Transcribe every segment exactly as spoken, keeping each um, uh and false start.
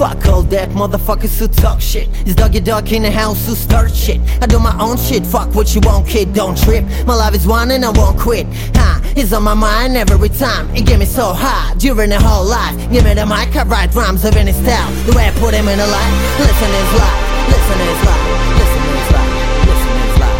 Fuck all that motherfuckers who talk shit. It's doggy dog in the house who start shit. I do my own shit, fuck what you want, kid, don't trip. My life is one and I won't quit. Huh, it's on my mind every time. It get me so high during the whole life. Give me the mic, I write rhymes of any style. The way I put them in a line. Listen is life, listen is life, listen is life, listen is life.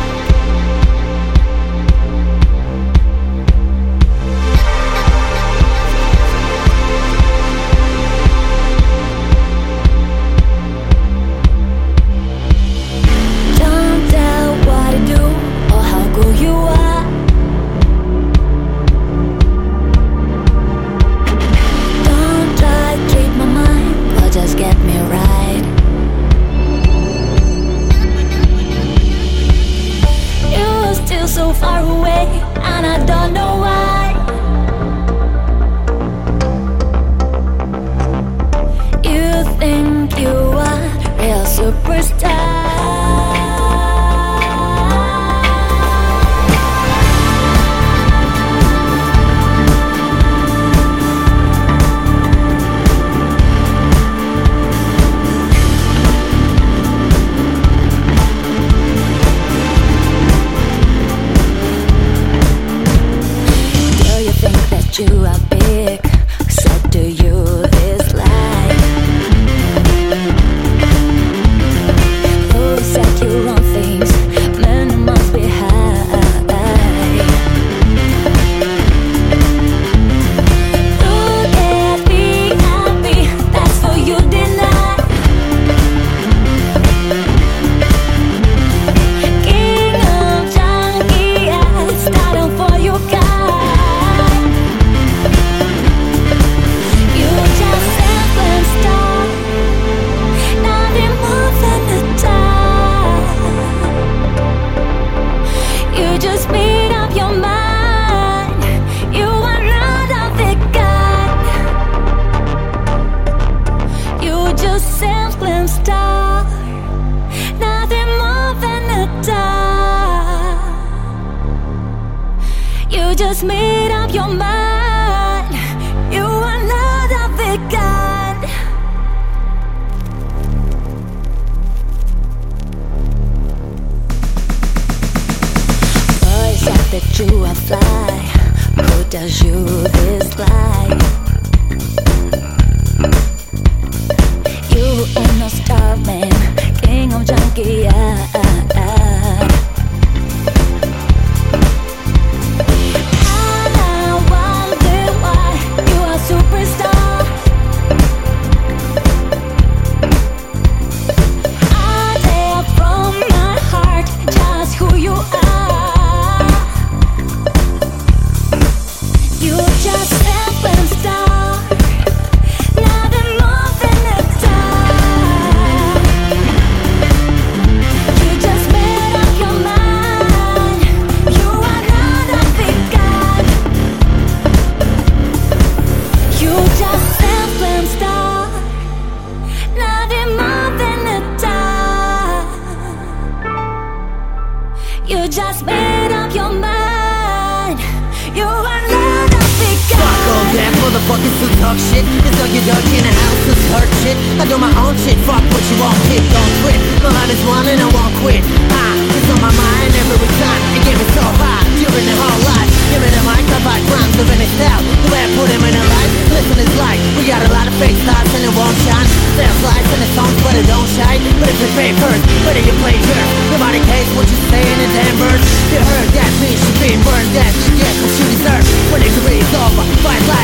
So far away, and I don't know why. You think you are a real superstar. You are big, said to you is life. Who said you wrong things, men must be high. Look at me, happy, that's for you deny. King of junkie, I started for you guys. Just made up your mind. You are not a victim. You just simply star, nothing more than a dime. You just made up your mind. You are not a victim. That you are fly, who does you this lie? You ain't no star man, king of junkie. I, I, I. I wonder why you are superstar. I tell from my heart just who you are. You just simply star, nothing more than a star. You just made up your mind. You are not a victim. You just simply star, nothing more than a star. You just made up your mind. You are not. Fuck all that motherfuckers who talk shit. It's doggy dog in the house who start shit. I do my own shit, fuck what you want, kid, don't quit. My life is one and I won't quit. Ah, it's on my mind every time. It get me so high during the whole life. Give me the mic, I write rhymes of any style. The way I put them in a life, listen is like we got a lot of fake stars and it won't shine. Sales lights and the songs but it don't shine. But if you pay first, whether you play jerk, nobody cares what you say in the damn verse. You heard that bitch, you been burned, that you get what you deserve. When the career's over, fight life.